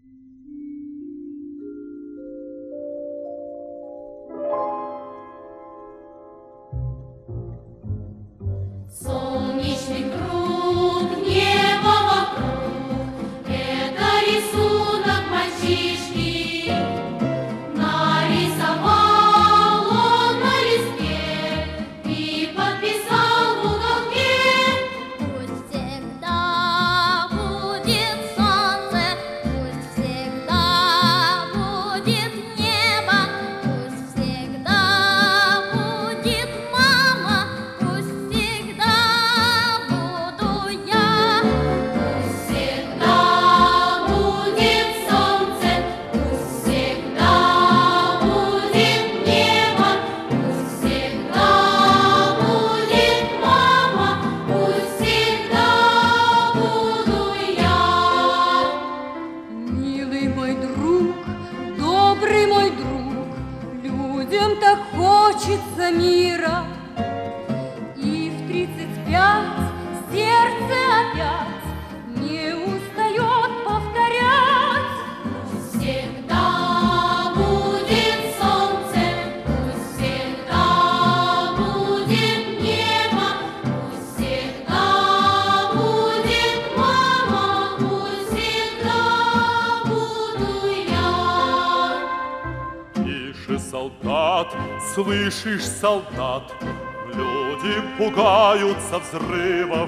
Солнечный круг, небо вокруг, это рисунок мальчишки. Нарисовал он на листе и подписал в уголке. Пусть всегда будет солнце, пусть всегда будет небо, пусть всегда будет мама, пусть всегда буду я. Пусть всегда будет солнце, пусть всегда будет небо, пусть всегда будет мама, пусть всегда буду я. Милый мой друг, добрый мой друг, людям так хочется мира. И в 35 сердце опять не устает повторять. Пусть всегда будет солнце, пусть всегда будет небо, пусть всегда будет мама, пусть всегда буду я. Тише, солдат, слышишь, солдат, люди пугаются взрывов.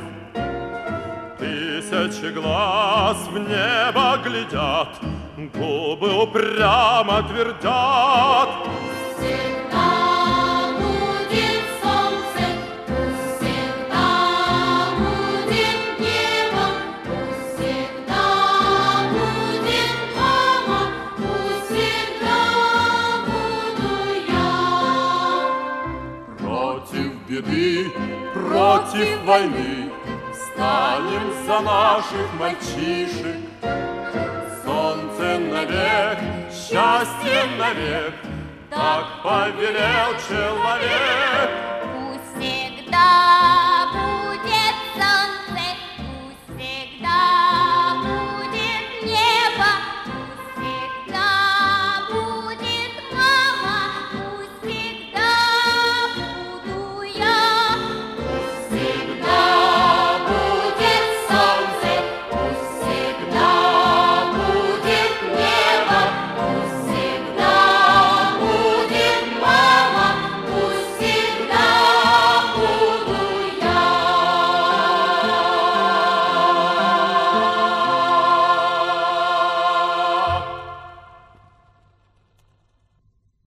Тысячи глаз в небо глядят, губы упрямо твердят. Всегда будет солнце, пусть всегда будет небо, пусть всегда будет мама, пусть всегда буду я. Против беды, против войны станем за наших мальчишек. Солнце навек, счастье навек, так повелел человек.